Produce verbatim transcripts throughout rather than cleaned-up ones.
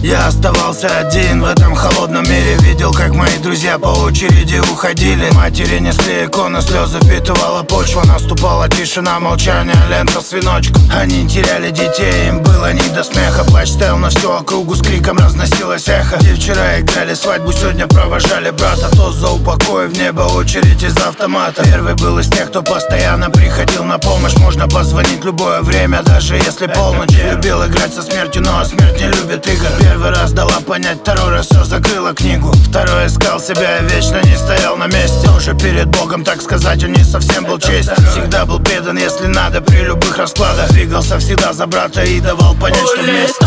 Я оставался один в этом холодном мире. Видел, как мои друзья по очереди уходили. Матери несли иконы, слезы впитывала почва. Наступала тишина, молчание, лента с веночком. Они теряли детей, им было не до смеха. Плач стоял на всю округу, с криком разносилось эхо. Где вчера играли свадьбу, сегодня провожали брата. Тост за упокой, в небо очередь из автомата. Первый был из тех, кто постоянно приходил на помощь. Можно позвонить любое время, даже если полночь. Любил играть со смертью, но смерть не любит игр. Первый раз дала понять, второй раз все закрыла книгу. Второй искал себя и вечно не стоял на месте. Тоже перед Богом, так сказать, он не совсем был честен. Всегда был предан, если надо, при любых раскладах. Двигался всегда за брата и давал понять, что вместе.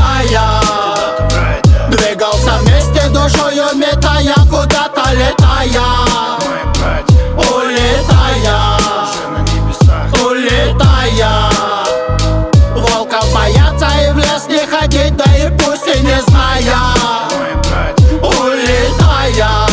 Двигался вместе, душою метая, куда-то летая. Улетая, улетая. Волков боятся и в лес не ходить, да и пусть и не зная. Улетая.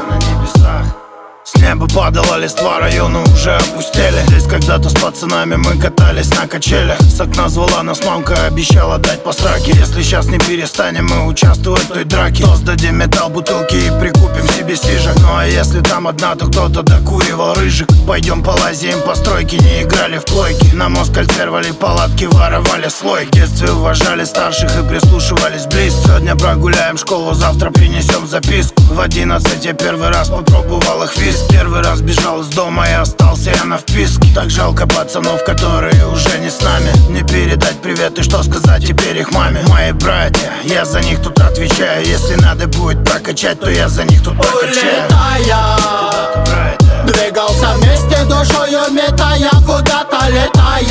С неба падала листва, районы уже опустели. Здесь когда-то с пацанами мы катались на качелях. С окна звала нас мамка, обещала дать по сраке. Если сейчас не перестанем мы участвовать в той драке, то сдадим металл, бутылки и прикупим себе сижек. Ну а если там одна, то кто-то докуривал рыжик. Пойдем полазим по стройке, не играли в плойки. На Москальце рвали палатки, воровали слой. В детстве уважали старших и прислушивались близко. Сегодня прогуляем школу, завтра принесем записку. В одиннадцать я первый раз попробовал их виски. Первый раз бежал из дома и остался я на вписке. Так жалко пацанов, которые уже не с нами. Не передать привет и что сказать теперь их маме. Мои братья, я за них тут отвечаю. Если надо будет прокачать, то я за них тут прокачаю. Улетая, двигался вместе, душою метая, куда-то летая.